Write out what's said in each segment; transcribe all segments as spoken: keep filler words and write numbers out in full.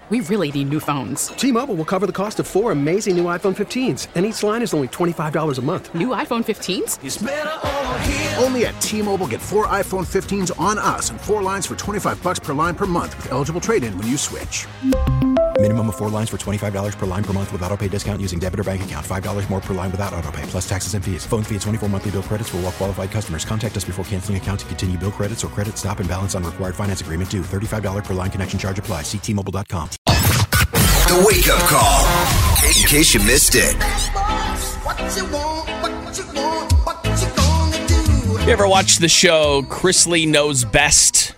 we really need new phones. T-Mobile will cover the cost of four amazing new iPhone fifteens, and each line is only twenty-five dollars a month. New iPhone fifteens? It's better over here. Only at T-Mobile, get four iPhone fifteens on us and four lines for twenty-five dollars per line per month with eligible trade-in when you switch. Minimum of four lines for twenty-five dollars per line per month with autopay discount using debit or bank account. five dollars more per line without autopay, plus taxes and fees. Phone fee at twenty-four monthly bill credits for well-qualified customers. Contact us before canceling account to continue bill credits or credit stop and balance on required finance agreement due. thirty-five dollars per line connection charge applies. See T Mobile dot com. The Wake Up Call, in case you missed it. You ever watch the show Chrisley Knows Best?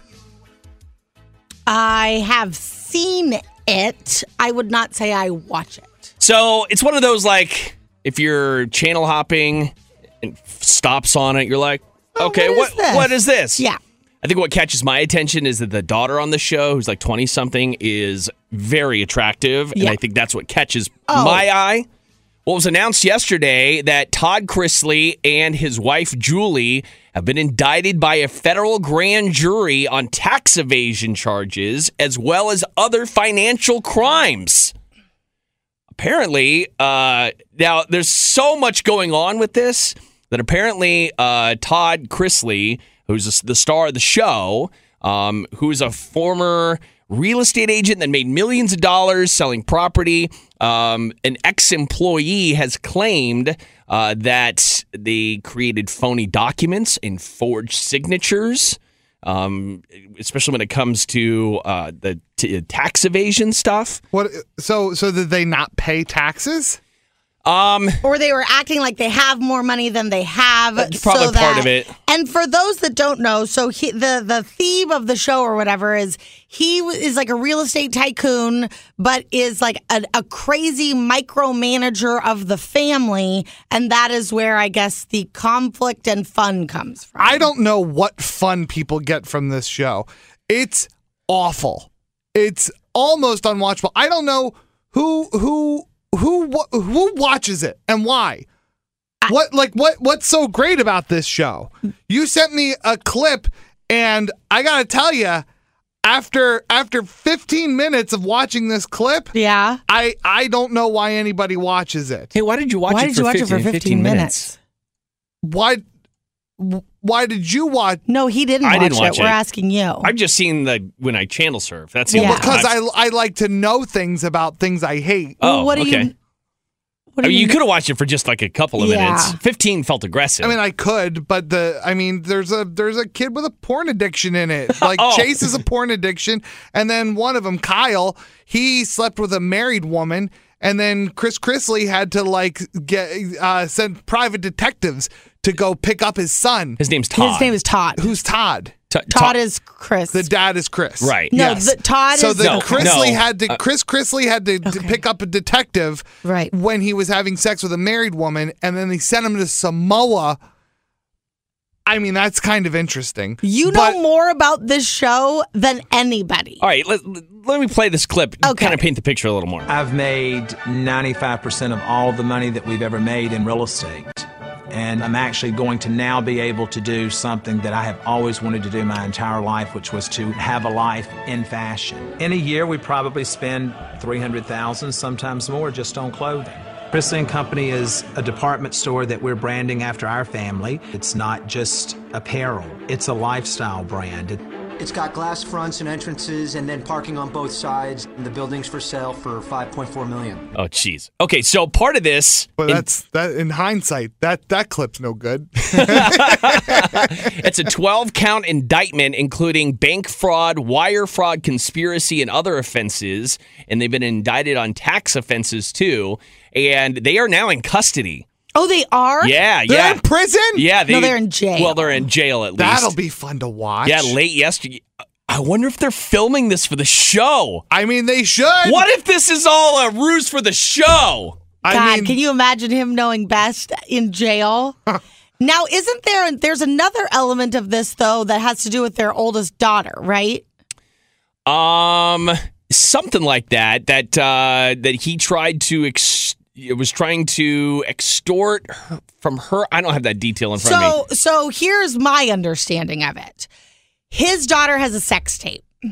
I have seen it. I would not say I watch it. So it's one of those, like, if you're channel hopping and stops on it, you're like, oh, okay, what is, what, what is this? Yeah. I think what catches my attention is that the daughter on the show, who's like twenty-something, is very attractive. And yeah. I think that's what catches oh. my eye. Well, it was announced yesterday that Todd Chrisley and his wife, Julie, have been indicted by a federal grand jury on tax evasion charges, as well as other financial crimes. Apparently, uh, now there's so much going on with this that apparently uh, Todd Chrisley, who's the star of the show, um, who's a former real estate agent that made millions of dollars selling property, um, an ex-employee has claimed uh, that they created phony documents and forged signatures, um, especially when it comes to uh, the t- tax evasion stuff. What? So, so did they not pay taxes? Um, or they were acting like they have more money than they have. That's probably so that, part of it. And for those that don't know, so he, the the theme of the show or whatever is he is like a real estate tycoon, but is like a, a crazy micromanager of the family, and that is where I guess the conflict and fun comes from. I don't know what fun people get from this show. It's awful. It's almost unwatchable. I don't know who who. Who who watches it and why? What like what what's so great about this show? You sent me a clip, and I gotta tell you, after after fifteen minutes of watching this clip, yeah, I I don't know why anybody watches it. Hey, why did you watch why it did for you watch fifteen, it for fifteen minutes? Why why did you watch? No, he didn't I watch, didn't watch it. it. We're asking you. I've just seen the when I channel surf. That's the Well, only because time. I I like to know things about things I hate. Oh, well, what do okay. you? What I do mean, you, you could have watched it for just like a couple of Yeah. minutes. fifteen felt aggressive. I mean, I could, but the I mean, there's a there's a kid with a porn addiction in it. Like Oh. Chase is a porn addiction, and then one of them, Kyle, he slept with a married woman, and then Chris Chrisley had to like get uh, send private detectives to go pick up his son. His name's Todd. his name is Todd. Who's Todd? T- Todd is Chris. The dad is Chris. Right. no, Yes. the, Todd So is the No, Chrisley no. had to Uh, Chris Chrisley had to, to pick up a detective Right. when he was having sex with a married woman, and then they sent him to Samoa. I mean, that's kind of interesting. You But- know more about this show than anybody. All right, let, let me play this clip. Okay. Kind of paint the picture a little more. I've made ninety-five percent of all the money that we've ever made in real estate. And I'm actually going to now be able to do something that I have always wanted to do my entire life, which was to have a life in fashion. In a year, we probably spend three hundred thousand dollars, sometimes more, just on clothing. Chrisley and Company is a department store that we're branding after our family. It's not just apparel, it's a lifestyle brand. It, It's got glass fronts and entrances and then parking on both sides. And the building's for sale for five point four million dollars. Oh, jeez. Okay, so part of this... But in- that's that in hindsight, that that clip's no good. It's a twelve-count indictment, including bank fraud, wire fraud, conspiracy, and other offenses. And they've been indicted on tax offenses, too. And they are now in custody. Oh, they are? Yeah, They're yeah. in prison? Yeah, they, No, they're in jail. Well, they're in jail at least. That'll be fun to watch. Yeah, late yesterday. I wonder if they're filming this for the show. I mean, they should. What if this is all a ruse for the show? I God, mean, can you imagine him knowing best in jail? Now, isn't there, there's another element of this, though, that has to do with their oldest daughter, right? Um, something like that. That uh, that he tried to ex- it was trying to extort her, from her. I don't have that detail in front of me. So, so here's my understanding of it. His daughter has a sex tape.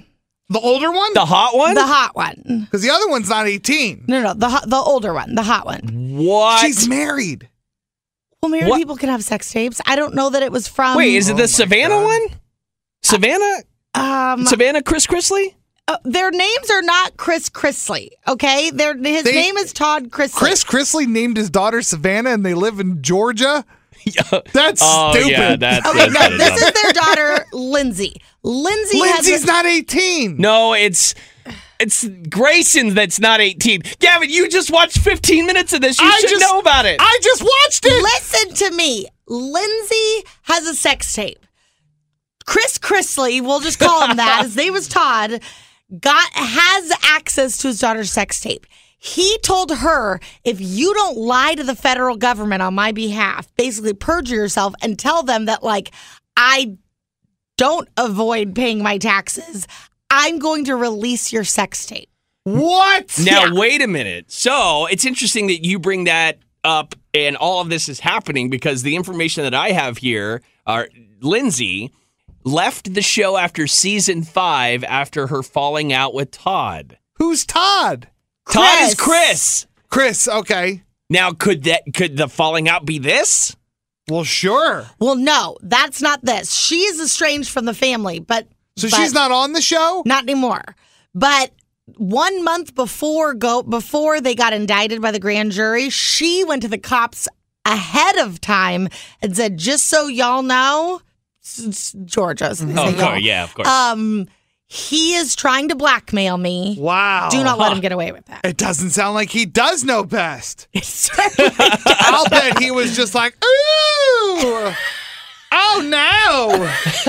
The older one? The hot one? The hot one. Because the other one's not eighteen. No, no, the ho- the older one, the hot one. What? She's married. Well, married What? people can have sex tapes. I don't know that it was from. Wait, is it Oh the my Savannah God. one? Savannah? Um, Savannah Chris Chrisley? uh, their names are not Chris Chrisley. Okay, their his They- name is Todd Chrisley. Chris Chrisley named his daughter Savannah, and they live in Georgia. That's Oh, stupid. yeah, that's, Okay, that's no, kinda this dumb. is their daughter, Lindsay. Lindsay Lindsay's has. A, not eighteen. No, it's it's Grayson that's not eighteen. Gavin, you just watched fifteen minutes of this. You I should just- know about it. I just watched it. Listen to me. Lindsay has a sex tape. Chris Chrisley, we'll just call him that. His name was Todd. Got has access to his daughter's sex tape. He told her, if you don't lie to the federal government on my behalf, basically perjure yourself and tell them that, like, I don't avoid paying my taxes, I'm going to release your sex tape. What? Now, Yeah. wait a minute. So it's interesting that you bring that up and all of this is happening because the information that I have here are Lindsay left the show after season five after her falling out with Todd. Who's Todd? Todd is Chris. Chris. Chris. Okay. Now, could that could the falling out be this? Well, sure. Well, no, that's not this. She is estranged from the family, but So but she's not on the show? not anymore. But one month before go before they got indicted by the grand jury, she went to the cops ahead of time and said, "Just so y'all know, s- s- Georgia." So they Oh, say of course, y'all. yeah, of course. Um, he is trying to blackmail me. Wow. Do not let him get away with that. It doesn't sound like he does know best. It certainly does. I'll bet he was just like, ooh. Oh, no.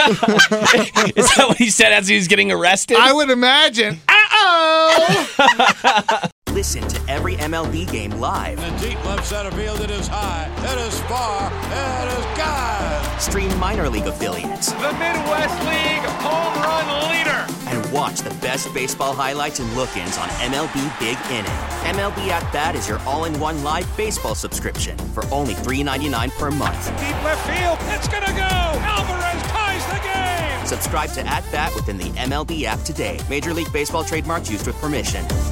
Is that what he said as he was getting arrested? I would imagine. Uh-oh. Listen to every M L B game live. In the deep left center field, it is high, it is far, it is gone. Stream minor league affiliates. The Midwest League home run leader. And watch the best baseball highlights and look-ins on M L B Big Inning. M L B At Bat is your all-in-one live baseball subscription for only three dollars and ninety-nine cents per month. Deep left field, it's gonna go. Alvarez ties the game. Subscribe to At Bat within the M L B app today. Major League Baseball trademarks used with permission.